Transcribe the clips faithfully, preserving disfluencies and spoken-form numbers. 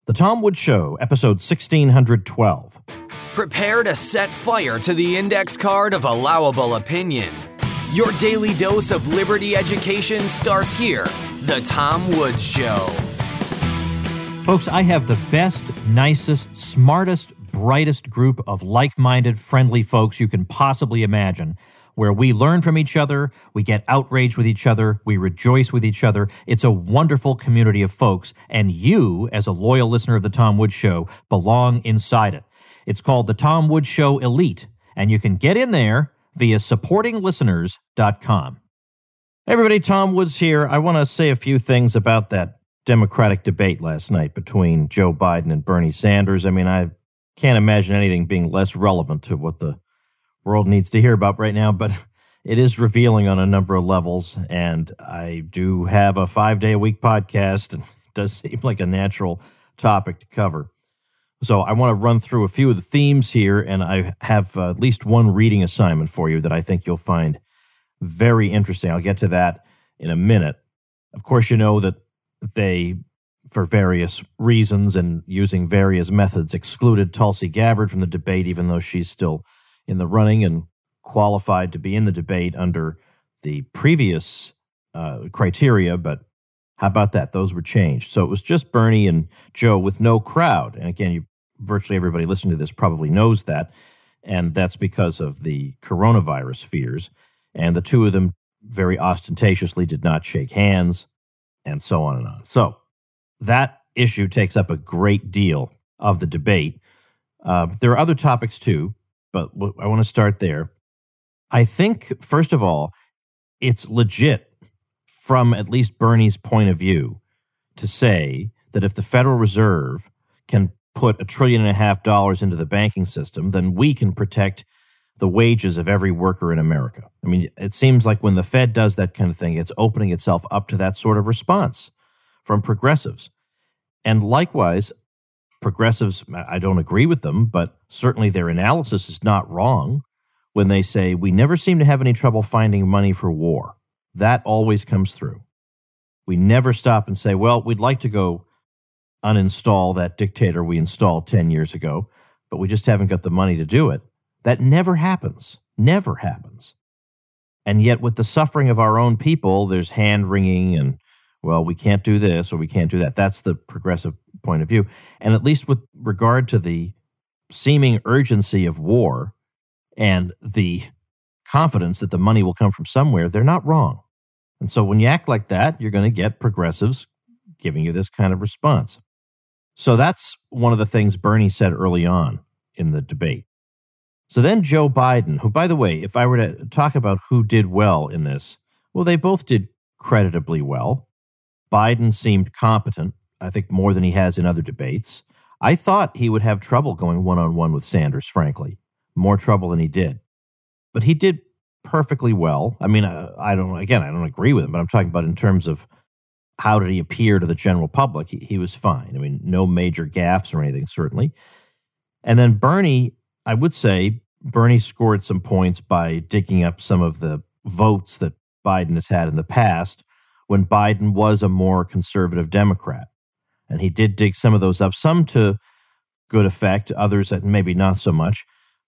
The Tom Woods Show, episode sixteen twelve. Prepare to set fire to the index card of allowable opinion. Your daily dose of liberty education starts here. The Tom Woods Show. Folks, I have the best, nicest, smartest, brightest group of like-minded, friendly folks you can possibly imagine, where we learn from each other, we get outraged with each other, we rejoice with each other. It's a wonderful community of folks, and you, as a loyal listener of The Tom Woods Show, belong inside it. It's called The Tom Woods Show Elite, and you can get in there via supporting listeners dot com. Hey everybody, Tom Woods here. I want to say a few things about that Democratic debate last night between Joe Biden and Bernie Sanders. I mean, I can't imagine anything being less relevant to what the world needs to hear about right now, but it is revealing on a number of levels, and I do have a five-day-a-week podcast, and it does seem like a natural topic to cover. So I want to run through a few of the themes here, and I have uh, at least one reading assignment for you that I think you'll find very interesting. I'll get to that in a minute. Of course, you know that they, for various reasons and using various methods, excluded Tulsi Gabbard from the debate, even though she's still in the running and qualified to be in the debate under the previous uh, criteria. But how about that? Those were changed. So it was just Bernie and Joe with no crowd. And again, you, virtually everybody listening to this probably knows that. And that's because of the coronavirus fears. And the two of them very ostentatiously did not shake hands, and so on and on. So that issue takes up a great deal of the debate. Uh, there are other topics too, but I want to start there. I think, first of all, it's legit from at least Bernie's point of view to say that if the Federal Reserve can put a trillion and a half dollars into the banking system, then we can protect the wages of every worker in America. I mean, it seems like when the Fed does that kind of thing, it's opening itself up to that sort of response from progressives. And likewise, progressives, I don't agree with them, but certainly their analysis is not wrong when they say we never seem to have any trouble finding money for war. That always comes through. We never stop and say, well, we'd like to go uninstall that dictator we installed ten years ago, but we just haven't got the money to do it. That never happens. Never happens. And yet with the suffering of our own people, there's hand-wringing and, well, we can't do this or we can't do that. That's the progressive point of view. And at least with regard to the seeming urgency of war and the confidence that the money will come from somewhere, they're not wrong. And so when you act like that, you're going to get progressives giving you this kind of response. So that's one of the things Bernie said early on in the debate. So then Joe Biden, who, by the way, if I were to talk about who did well in this, well, they both did creditably well. Biden seemed competent, I think more than he has in other debates. I thought he would have trouble going one-on-one with Sanders, frankly, more trouble than he did. But he did perfectly well. I mean, I, I don't, again, I don't agree with him, but I'm talking about in terms of how did he appear to the general public. He, he was fine. I mean, no major gaffes or anything, certainly. And then Bernie, I would say Bernie scored some points by digging up some of the votes that Biden has had in the past when Biden was a more conservative Democrat. And he did dig some of those up, some to good effect, others that maybe not so much.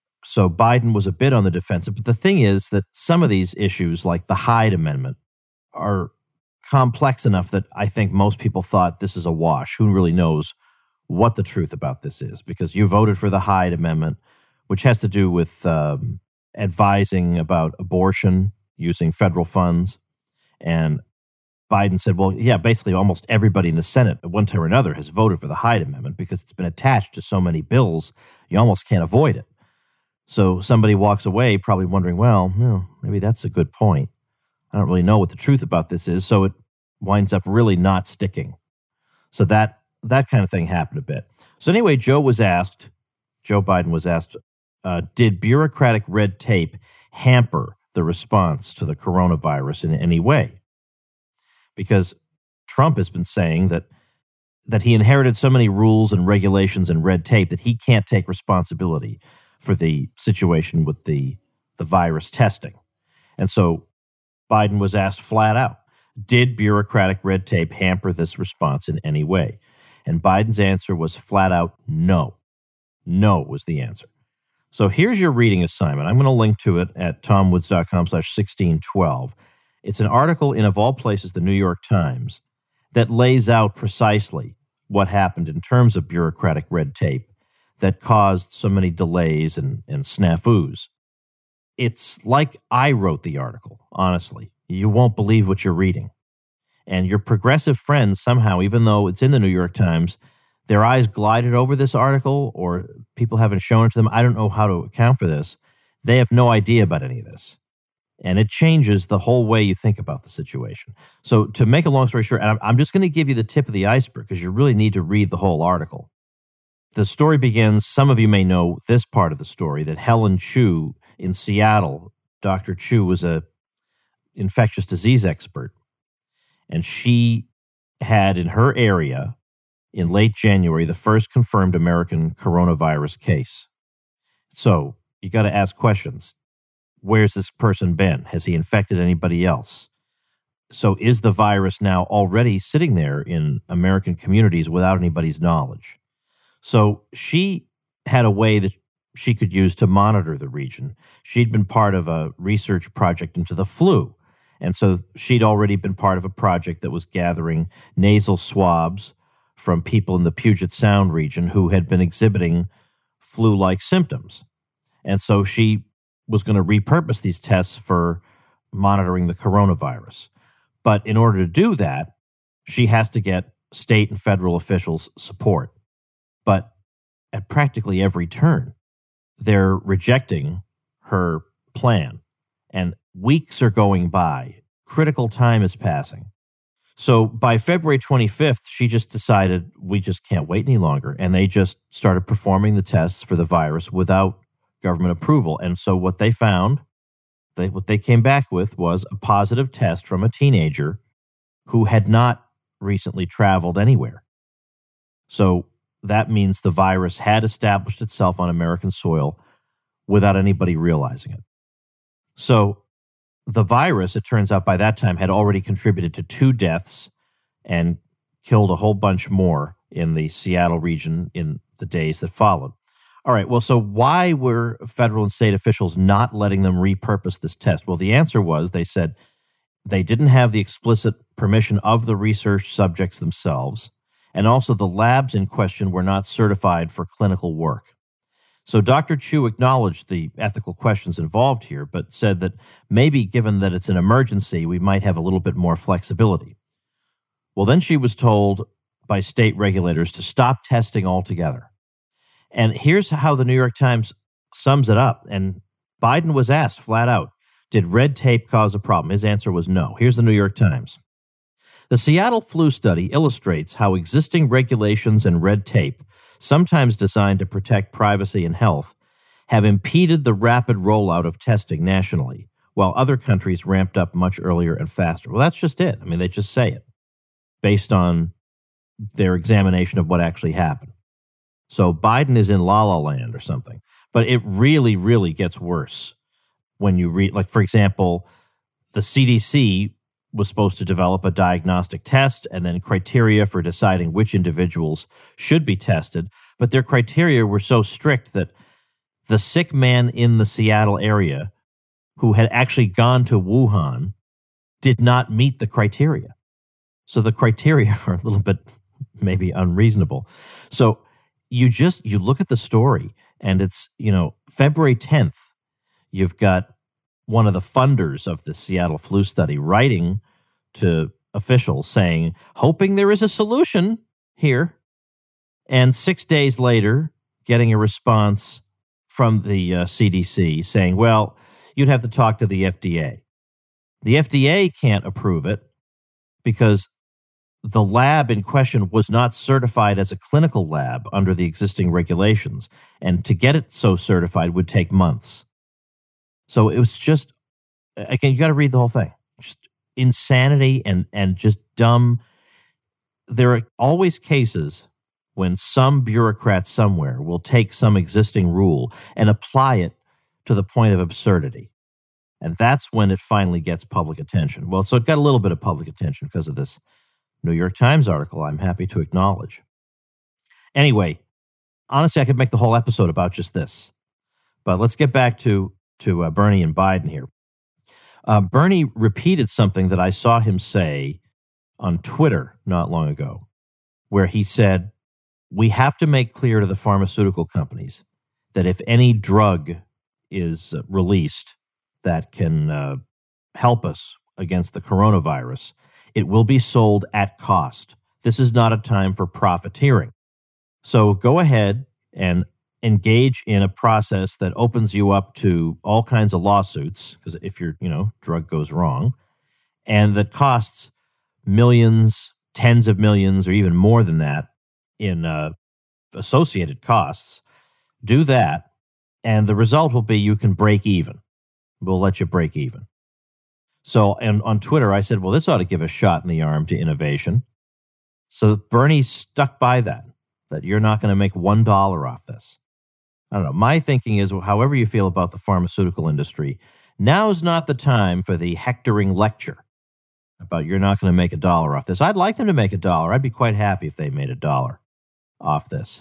So Biden was a bit on the defensive. But the thing is that some of these issues, like the Hyde Amendment, are complex enough that I think most people thought this is a wash. Who really knows what the truth about this is? Because you voted for the Hyde Amendment, which has to do with um, advising about abortion using federal funds. And Biden said, well, yeah, basically almost everybody in the Senate at one time or another has voted for the Hyde Amendment because it's been attached to so many bills, you almost can't avoid it. So somebody walks away probably wondering, well, well, maybe that's a good point. I don't really know what the truth about this is, so it winds up really not sticking. So that that kind of thing happened a bit. So anyway, Joe was asked, Joe Biden was asked, uh, did bureaucratic red tape hamper the response to the coronavirus in any way? Because Trump has been saying that that he inherited so many rules and regulations and red tape that he can't take responsibility for the situation with the, the virus testing. And so Biden was asked flat out, did bureaucratic red tape hamper this response in any way? And Biden's answer was flat out no. No was the answer. So here's your reading assignment. I'm going to link to it at tomwoods.com slash 1612. It's an article in, of all places, the New York Times, that lays out precisely what happened in terms of bureaucratic red tape that caused so many delays and, and snafus. It's like I wrote the article, honestly. You won't believe what you're reading. And your progressive friends somehow, even though it's in the New York Times, their eyes glided over this article, or people haven't shown it to them. I don't know how to account for this. They have no idea about any of this. And it changes the whole way you think about the situation. So to make a long story short, and I'm, I'm just going to give you the tip of the iceberg because you really need to read the whole article. The story begins, some of you may know this part of the story, that Helen Chu in Seattle, Doctor Chu was a infectious disease expert. And she had in her area in late January the first confirmed American coronavirus case. So you got to ask questions. Where's this person been? Has he infected anybody else? So is the virus now already sitting there in American communities without anybody's knowledge? So she had a way that she could use to monitor the region. She'd been part of a research project into the flu. And so she'd already been part of a project that was gathering nasal swabs from people in the Puget Sound region who had been exhibiting flu-like symptoms. And so she was going to repurpose these tests for monitoring the coronavirus. But in order to do that, she has to get state and federal officials' support. But at practically every turn, they're rejecting her plan. And weeks are going by. Critical time is passing. So by February twenty-fifth, she just decided we just can't wait any longer. And they just started performing the tests for the virus without government approval. And so what they found, they, what they came back with was a positive test from a teenager who had not recently traveled anywhere. So that means the virus had established itself on American soil without anybody realizing it. So the virus, it turns out by that time, had already contributed to two deaths and killed a whole bunch more in the Seattle region in the days that followed. All right, well, so why were federal and state officials not letting them repurpose this test? Well, the answer was they said they didn't have the explicit permission of the research subjects themselves, and also the labs in question were not certified for clinical work. So Doctor Chu acknowledged the ethical questions involved here, but said that maybe given that it's an emergency, we might have a little bit more flexibility. Well, then she was told by state regulators to stop testing altogether. And here's how the New York Times sums it up. And Biden was asked flat out, did red tape cause a problem? His answer was no. Here's the New York Times. The Seattle flu study illustrates how existing regulations and red tape, sometimes designed to protect privacy and health, have impeded the rapid rollout of testing nationally, while other countries ramped up much earlier and faster. Well, that's just it. I mean, they just say it based on their examination of what actually happened. So Biden is in la la land or something. But it really, really gets worse when you read, like, for example, the C D C was supposed to develop a diagnostic test and then criteria for deciding which individuals should be tested. But their criteria were so strict that the sick man in the Seattle area who had actually gone to Wuhan did not meet the criteria. So the criteria are a little bit maybe unreasonable. So you just, you look at the story and it's, you know, February tenth, you've got one of the funders of the Seattle flu study writing to officials saying, hoping there is a solution here. And six days later, getting a response from the uh, C D C saying, well, you'd have to talk to the F D A. The F D A can't approve it because the lab in question was not certified as a clinical lab under the existing regulations. And to get it so certified would take months. So it was just, again, you got to read the whole thing. Just insanity and, and just dumb. There are always cases when some bureaucrat somewhere will take some existing rule and apply it to the point of absurdity. And that's when it finally gets public attention. Well, so it got a little bit of public attention because of this New York Times article, I'm happy to acknowledge. Anyway, honestly, I could make the whole episode about just this. But let's get back to, to uh, Bernie and Biden here. Uh, Bernie repeated something that I saw him say on Twitter not long ago, where he said, we have to make clear to the pharmaceutical companies that if any drug is released that can uh, help us against the coronavirus, it will be sold at cost. This is not a time for profiteering. So go ahead and engage in a process that opens you up to all kinds of lawsuits, because if your, you know, drug goes wrong, and that costs millions, tens of millions, or even more than that in uh, associated costs. Do that, and the result will be you can break even. We'll let you break even. So, and on Twitter, I said, well, this ought to give a shot in the arm to innovation. So Bernie stuck by that, that you're not going to make one dollar off this. I don't know. My thinking is, however you feel about the pharmaceutical industry, now's not the time for the hectoring lecture about you're not going to make a dollar off this. I'd like them to make a dollar. I'd be quite happy if they made a dollar off this.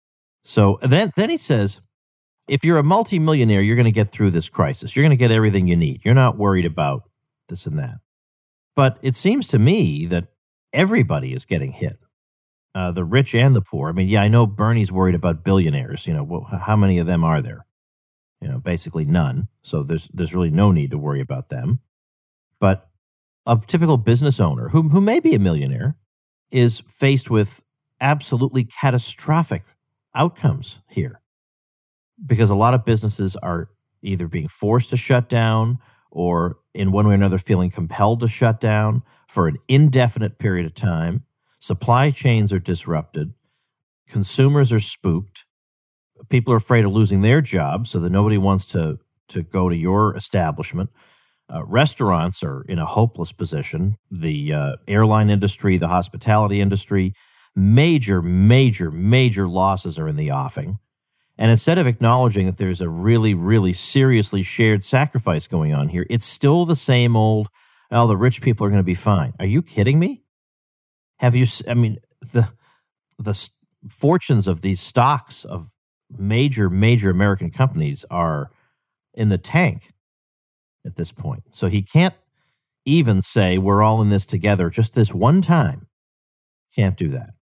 So then, then he says, if you're a multimillionaire, you're going to get through this crisis. You're going to get everything you need. You're not worried about this and that. But it seems to me that everybody is getting hit, uh, the rich and the poor. I mean, yeah, I know Bernie's worried about billionaires. You know, well, how many of them are there? You know, basically none. So there's there's really no need to worry about them. But a typical business owner who who may be a millionaire is faced with absolutely catastrophic outcomes here, because a lot of businesses are either being forced to shut down or in one way or another feeling compelled to shut down for an indefinite period of time. Supply chains are disrupted. Consumers are spooked. People are afraid of losing their jobs, so that nobody wants to, to go to your establishment. Uh, restaurants are in a hopeless position. The uh, airline industry, the hospitality industry, major, major, major losses are in the offing. And instead of acknowledging that there's a really, really seriously shared sacrifice going on here, it's still the same old, oh, the rich people are going to be fine. Are you kidding me? Have you, I mean, the the fortunes of these stocks of major, major American companies are in the tank at this point. So he can't even say we're all in this together just this one time. Can't do that.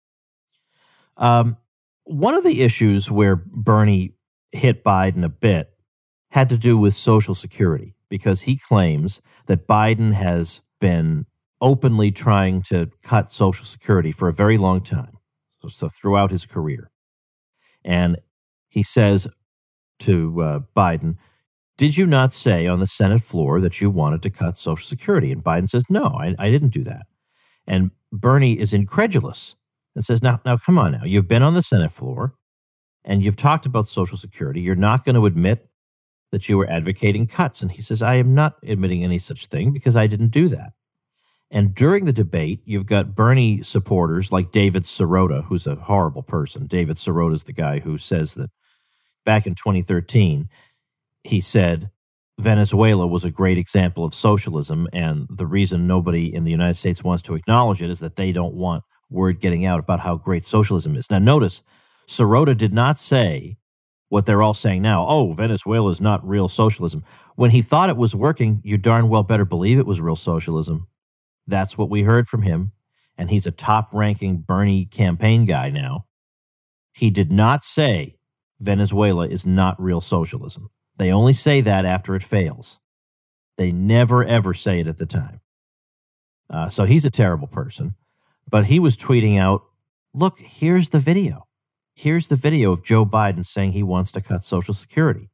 Um, one of the issues where Bernie hit Biden a bit had to do with Social Security, because he claims that Biden has been openly trying to cut Social Security for a very long time, so, so throughout his career. And he says to uh, Biden, did you not say on the Senate floor that you wanted to cut Social Security? And Biden says, no, I, I didn't do that. And Bernie is incredulous and says, now, now, come on now. You've been on the Senate floor and you've talked about Social Security. You're not going to admit that you were advocating cuts. And he says, I am not admitting any such thing because I didn't do that. And during the debate, you've got Bernie supporters like David Sirota, who's a horrible person. David Sirota is the guy who says that back in twenty thirteen, he said Venezuela was a great example of socialism, and the reason nobody in the United States wants to acknowledge it is that they don't want word getting out about how great socialism is. Now, notice, Sirota did not say what they're all saying now, oh, Venezuela is not real socialism. When he thought it was working, you darn well better believe it was real socialism. That's what we heard from him, and he's a top-ranking Bernie campaign guy now. He did not say Venezuela is not real socialism. They only say that after it fails. They never, ever say it at the time. Uh, so he's a terrible person. But he was tweeting out, look, here's the video. Here's the video of Joe Biden saying he wants to cut Social Security.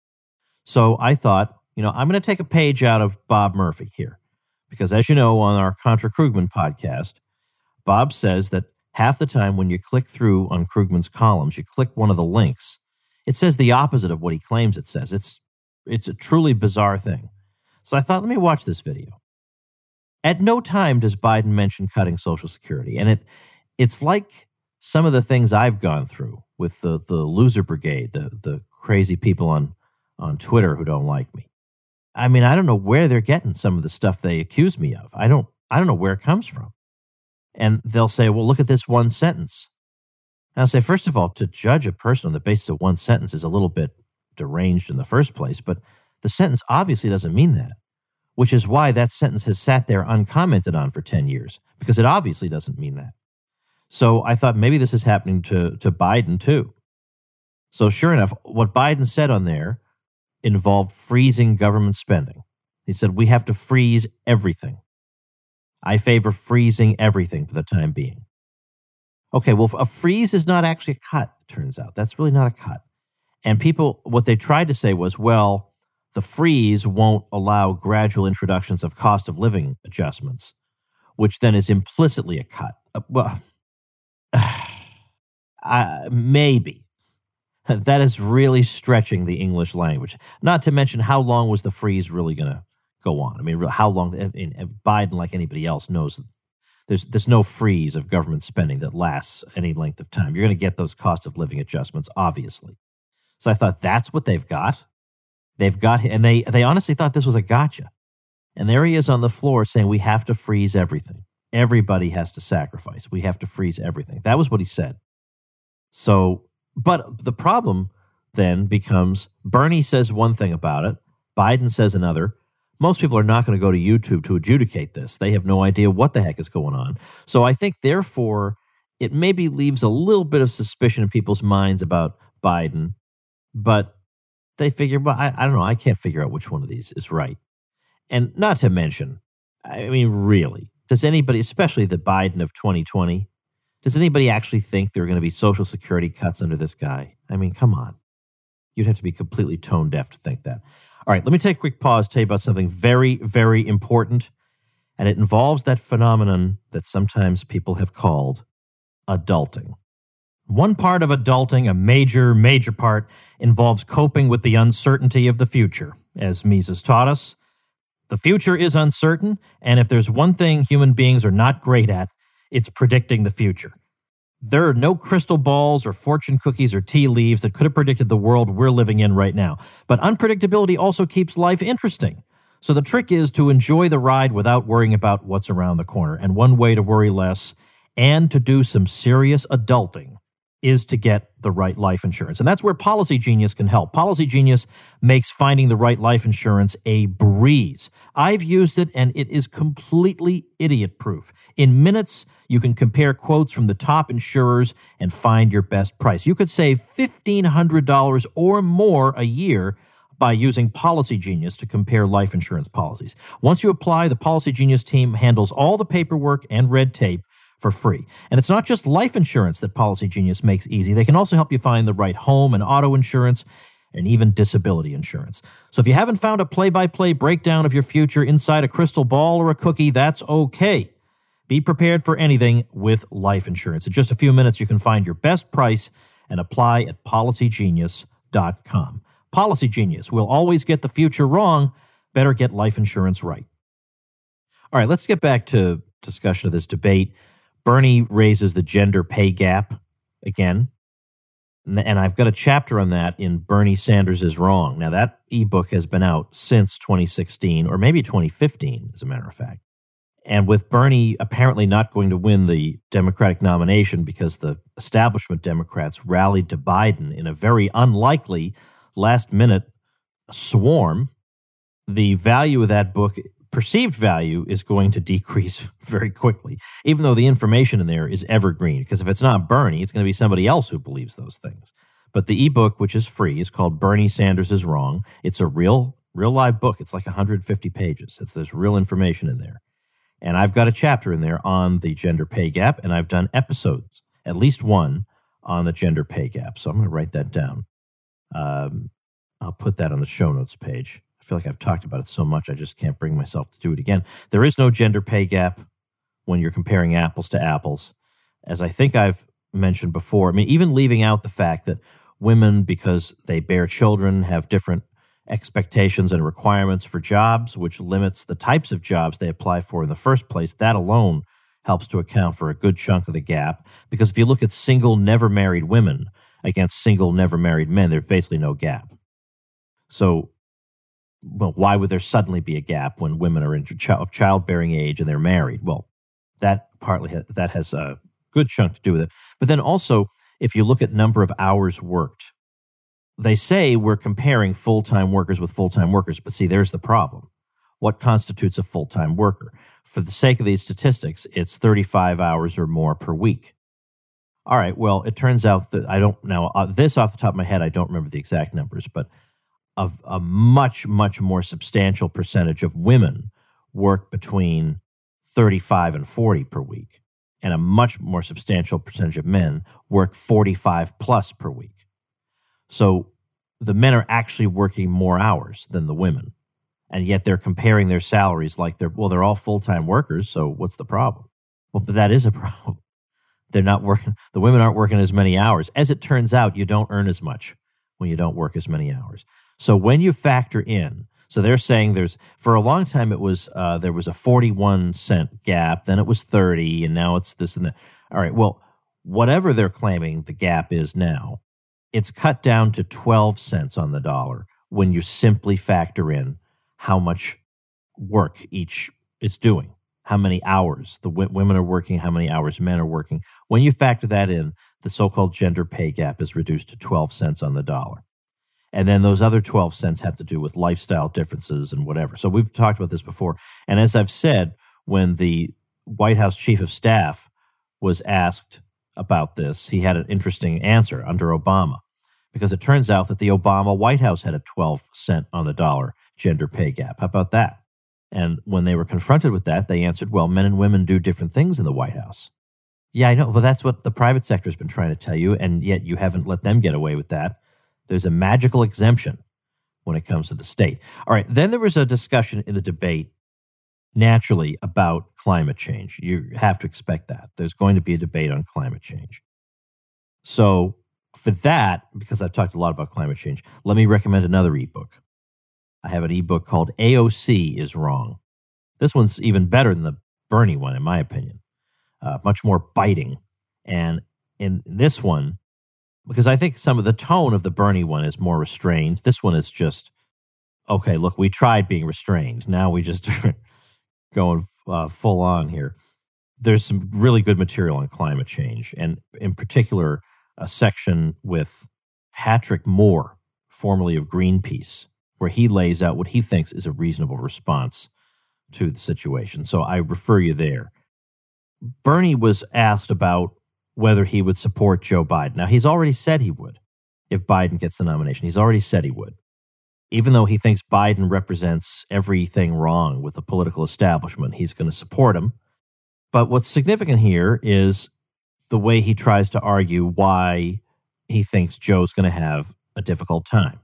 So I thought, you know, I'm going to take a page out of Bob Murphy here. Because as you know, on our Contra Krugman podcast, Bob says that half the time when you click through on Krugman's columns, you click one of the links, it says the opposite of what he claims it says. It's it's a truly bizarre thing. So I thought, let me watch this video. At no time does Biden mention cutting Social Security. And it it's like some of the things I've gone through with the, the loser brigade, the, the crazy people on, on Twitter who don't like me. I mean, I don't know where they're getting some of the stuff they accuse me of. I don't I don't know where it comes from. And they'll say, well, look at this one sentence. And I'll say, first of all, to judge a person on the basis of one sentence is a little bit deranged in the first place, but the sentence obviously doesn't mean that, which is why that sentence has sat there uncommented on for ten years, because it obviously doesn't mean that. So I thought maybe this is happening to, to Biden too. So sure enough, what Biden said on there involved freezing government spending. He said, we have to freeze everything. I favor freezing everything for the time being. Okay, well, a freeze is not actually a cut, it turns out. That's really not a cut. And people, what they tried to say was, well, the freeze won't allow gradual introductions of cost of living adjustments, which then is implicitly a cut. Uh, well, uh, maybe. That is really stretching the English language. Not to mention, how long was the freeze really going to go on? I mean, how long? I mean, Biden, like anybody else, knows there's there's no freeze of government spending that lasts any length of time. You're going to get those cost of living adjustments, obviously. So I thought, that's what they've got. They've got, and they they honestly thought this was a gotcha. And there he is on the floor saying, we have to freeze everything. Everybody has to sacrifice. We have to freeze everything. That was what he said. So, but the problem then becomes, Bernie says one thing about it, Biden says another. Most people are not going to go to YouTube to adjudicate this. They have no idea what the heck is going on. So I think, therefore, it maybe leaves a little bit of suspicion in people's minds about Biden, but they figure, well, I, I don't know, I can't figure out which one of these is right. And not to mention, I mean, really, does anybody, especially the Biden of twenty twenty, does anybody actually think there are going to be Social Security cuts under this guy? I mean, come on. You'd have to be completely tone deaf to think that. All right, let me take a quick pause, tell you about something very, very important, and it involves that phenomenon that sometimes people have called adulting. One part of adulting, a major, major part, involves coping with the uncertainty of the future. As Mises taught us, the future is uncertain, and if there's one thing human beings are not great at, it's predicting the future. There are no crystal balls or fortune cookies or tea leaves that could have predicted the world we're living in right now. But unpredictability also keeps life interesting. So the trick is to enjoy the ride without worrying about what's around the corner. And one way to worry less and to do some serious adulting is to get the right life insurance. And that's where Policy Genius can help. Policy Genius makes finding the right life insurance a breeze. I've used it, and it is completely idiot-proof. In minutes, you can compare quotes from the top insurers and find your best price. You could save fifteen hundred dollars or more a year by using Policy Genius to compare life insurance policies. Once you apply, the Policy Genius team handles all the paperwork and red tape for free. And it's not just life insurance that Policy Genius makes easy. They can also help you find the right home and auto insurance and even disability insurance. So if you haven't found a play-by-play breakdown of your future inside a crystal ball or a cookie, that's okay. Be prepared for anything with life insurance. In just a few minutes, you can find your best price and apply at policy genius dot com. Policy Genius will always get the future wrong. Better get life insurance right. All right, let's get back to discussion of this debate. Bernie raises the gender pay gap again, and I've got a chapter on that in Bernie Sanders is Wrong. Now, that ebook has been out since twenty sixteen, or maybe twenty fifteen, as a matter of fact. And with Bernie apparently not going to win the Democratic nomination because the establishment Democrats rallied to Biden in a very unlikely last-minute swarm, the value of that book, perceived value, is going to decrease very quickly, even though the information in there is evergreen. Because if it's not Bernie, it's going to be somebody else who believes those things. But the ebook, which is free, is called Bernie Sanders is Wrong. It's a real, real live book. It's like one hundred fifty pages. It's, there's real information in there. And I've got a chapter in there on the gender pay gap, and I've done episodes, at least one, on the gender pay gap. So I'm going to write that down. Um, I'll put that on the show notes page. I feel like I've talked about it so much, I just can't bring myself to do it again. There is no gender pay gap when you're comparing apples to apples. As I think I've mentioned before, I mean, even leaving out the fact that women, because they bear children, have different expectations and requirements for jobs, which limits the types of jobs they apply for in the first place, that alone helps to account for a good chunk of the gap. Because if you look at single, never married women against single, never married men, there's basically no gap. So, well, why would there suddenly be a gap when women are in ch- of childbearing age and they're married? Well, that partly ha- that has a good chunk to do with it. But then also, if you look at number of hours worked, they say we're comparing full-time workers with full-time workers, but see, there's the problem. What constitutes a full-time worker? For the sake of these statistics, it's thirty-five hours or more per week. All right, well, it turns out that I don't know, uh, this off the top of my head, I don't remember the exact numbers, but a, a much, much more substantial percentage of women work between thirty-five and forty per week, and a much more substantial percentage of men work forty-five plus per week. So the men are actually working more hours than the women, and yet they're comparing their salaries like they're, well, they're all full-time workers, so what's the problem? Well, but that is a problem. They're not working, the women aren't working as many hours. As it turns out, you don't earn as much when you don't work as many hours. So when you factor in, so they're saying there's, for a long time it was, uh, there was a forty-one cent gap, then it was thirty, and now it's this and that. All right, well, whatever they're claiming the gap is now, it's cut down to twelve cents on the dollar when you simply factor in how much work each is doing, how many hours the w- women are working, how many hours men are working. When you factor that in, the so-called gender pay gap is reduced to twelve cents on the dollar. And then those other twelve cents have to do with lifestyle differences and whatever. So we've talked about this before. And as I've said, when the White House chief of staff was asked about this, he had an interesting answer under Obama, because it turns out that the Obama White House had a twelve cent on the dollar gender pay gap. How about that? And when they were confronted with that, they answered, well, men and women do different things in the White House. Yeah, I know. Well, that's what the private sector has been trying to tell you, and yet you haven't let them get away with that. There's a magical exemption when it comes to the state. All right, then there was a discussion in the debate, naturally, about climate change. You have to expect that. There's going to be a debate on climate change. So for that, because I've talked a lot about climate change, let me recommend another ebook. I have an ebook called A O C is Wrong. This one's even better than the Bernie one, in my opinion. Uh, much more biting. And in this one, because I think some of the tone of the Bernie one is more restrained, this one is just, okay, look, we tried being restrained. Now we just are going uh, full on here. There's some really good material on climate change, and in particular, a section with Patrick Moore, formerly of Greenpeace, where he lays out what he thinks is a reasonable response to the situation. So I refer you there. Bernie was asked about whether he would support Joe Biden. Now, he's already said he would if Biden gets the nomination. He's already said he would, even though he thinks Biden represents everything wrong with the political establishment. He's going to support him. But what's significant here is the way he tries to argue why he thinks Joe's going to have a difficult time.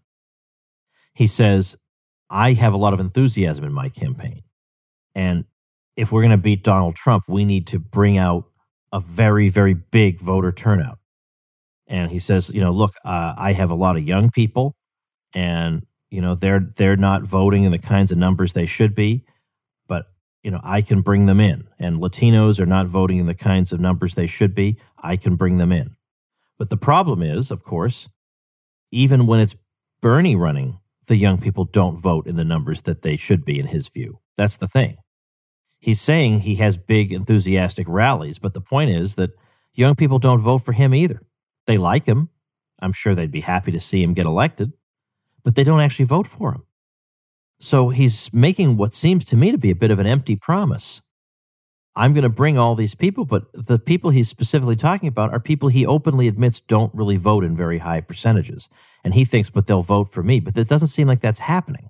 He says, I have a lot of enthusiasm in my campaign. And if we're going to beat Donald Trump, we need to bring out a very, very big voter turnout. And he says, you know, look, uh, I have a lot of young people, and, you know, they're they're not voting in the kinds of numbers they should be, but, you know, I can bring them in. And Latinos are not voting in the kinds of numbers they should be. I can bring them in. But the problem is, of course, even when it's Bernie running, the young people don't vote in the numbers that they should be, in his view. That's the thing. He's saying he has big, enthusiastic rallies, but the point is that young people don't vote for him either. They like him. I'm sure they'd be happy to see him get elected, but they don't actually vote for him. So he's making what seems to me to be a bit of an empty promise. I'm going to bring all these people, but the people he's specifically talking about are people he openly admits don't really vote in very high percentages. And he thinks, but they'll vote for me. But it doesn't seem like that's happening.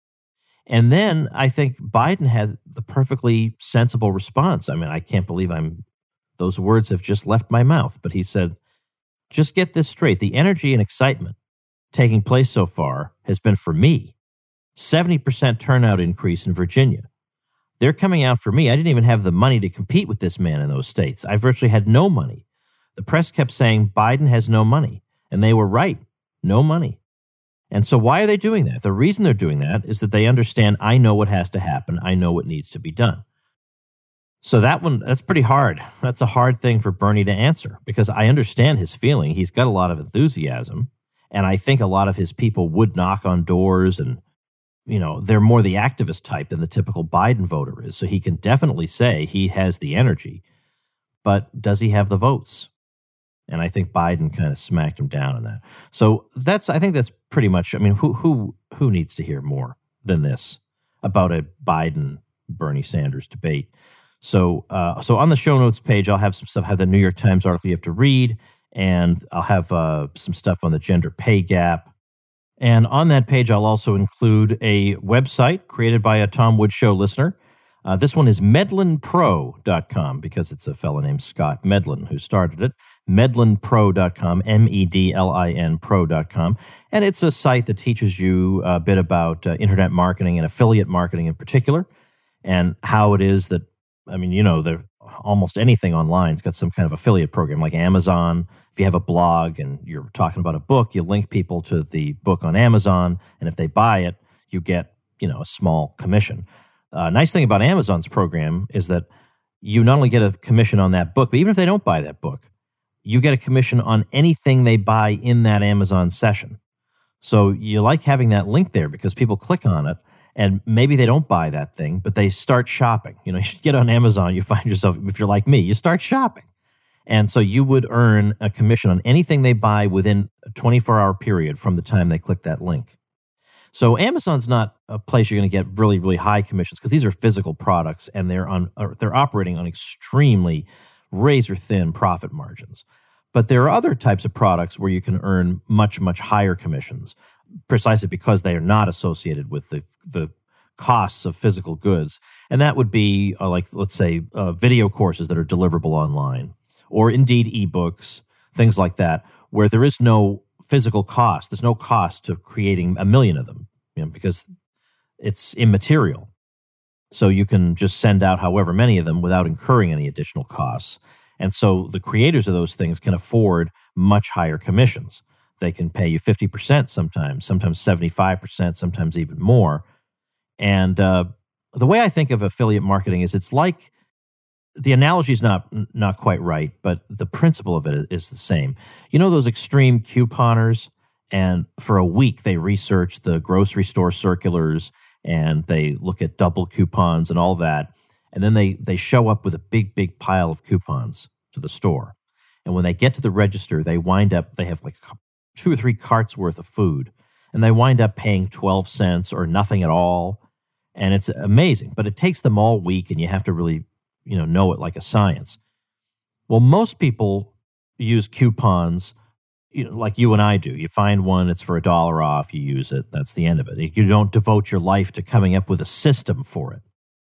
And then I think Biden had the perfectly sensible response. I mean, I can't believe I'm, those words have just left my mouth. But he said, just get this straight. The energy and excitement taking place so far has been for me. seventy percent turnout increase in Virginia. They're coming out for me. I didn't even have the money to compete with this man in those states. I virtually had no money. The press kept saying Biden has no money. And they were right. No money. And so why are they doing that? The reason they're doing that is that they understand I know what has to happen. I know what needs to be done. So that one, that's pretty hard. That's a hard thing for Bernie to answer, because I understand his feeling. He's got a lot of enthusiasm. And I think a lot of his people would knock on doors, and, you know, they're more the activist type than the typical Biden voter is. So he can definitely say he has the energy. But does he have the votes? And I think Biden kind of smacked him down on that. So that's, I think that's pretty much, I mean, who who who needs to hear more than this about a Biden-Bernie Sanders debate? So uh, so on the show notes page, I'll have some stuff, have the New York Times article you have to read, and I'll have uh, some stuff on the gender pay gap. And on that page, I'll also include a website created by a Tom Woods Show listener. Uh, this one is medlin pro dot com because it's a fellow named Scott Medlin who started it. medlin pro dot com, M E D L I N pro dot com. And it's a site that teaches you a bit about uh, internet marketing and affiliate marketing in particular, and how it is that, I mean, you know, there almost anything online's got some kind of affiliate program, like Amazon. If you have a blog and you're talking about a book, you link people to the book on Amazon, and if they buy it, you get, you know, a small commission. Uh, nice thing about Amazon's program is that you not only get a commission on that book, but even if they don't buy that book, you get a commission on anything they buy in that Amazon session. So you like having that link there because people click on it and maybe they don't buy that thing, but they start shopping. You know, you get on Amazon, you find yourself, if you're like me, you start shopping. And so you would earn a commission on anything they buy within a twenty-four hour period from the time they click that link. So Amazon's not a place you're going to get really, really high commissions because these are physical products and they're on they're operating on extremely razor thin profit margins. But there are other types of products where you can earn much, much higher commissions, precisely because they are not associated with the the costs of physical goods. And that would be uh, like, let's say, uh, video courses that are deliverable online, or indeed ebooks, things like that, where there is no physical cost. There's no cost to creating a million of them, you know, because it's immaterial. So you can just send out however many of them without incurring any additional costs. And so the creators of those things can afford much higher commissions. They can pay you fifty percent sometimes, sometimes seventy-five percent, sometimes even more. And uh, the way I think of affiliate marketing is it's like, the analogy is not not quite right, but the principle of it is the same. You know those extreme couponers, and for a week they research the grocery store circulars and they look at double coupons and all that, and then they they show up with a big, big pile of coupons to the store. And when they get to the register, they wind up, they have like two or three carts worth of food, and they wind up paying twelve cents or nothing at all. And it's amazing, but it takes them all week, and you have to really you know, know it like a science. Well, most people use coupons, you know, like you and I do. You find one, it's for a dollar off, you use it, that's the end of it. You don't devote your life to coming up with a system for it.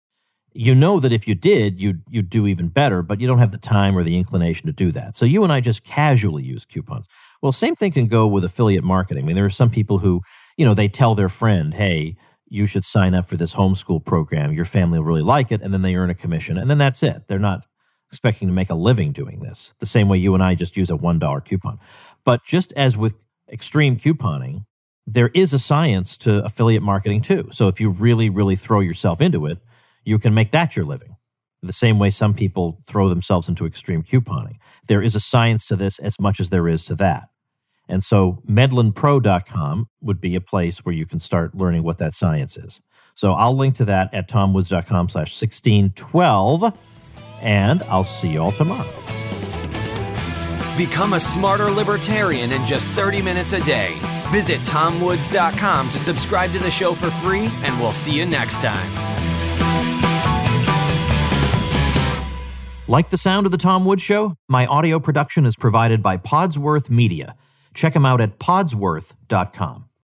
You know that if you did, you'd, you'd do even better, but you don't have the time or the inclination to do that. So you and I just casually use coupons. Well, same thing can go with affiliate marketing. I mean, there are some people who, you know, they tell their friend, hey, you should sign up for this homeschool program. Your family will really like it. And then they earn a commission. And then that's it. They're not expecting to make a living doing this. The same way you and I just use a one dollar coupon. But just as with extreme couponing, there is a science to affiliate marketing too. So if you really, really throw yourself into it, you can make that your living. The same way some people throw themselves into extreme couponing. There is a science to this as much as there is to that. And so medlin pro dot com would be a place where you can start learning what that science is. So I'll link to that at tomwoods.com slash 1612, and I'll see you all tomorrow. Become a smarter libertarian in just thirty minutes a day. Visit tom woods dot com to subscribe to the show for free, and we'll see you next time. Like the sound of The Tom Woods Show? My audio production is provided by Podsworth Media. Check them out at podsworth dot com.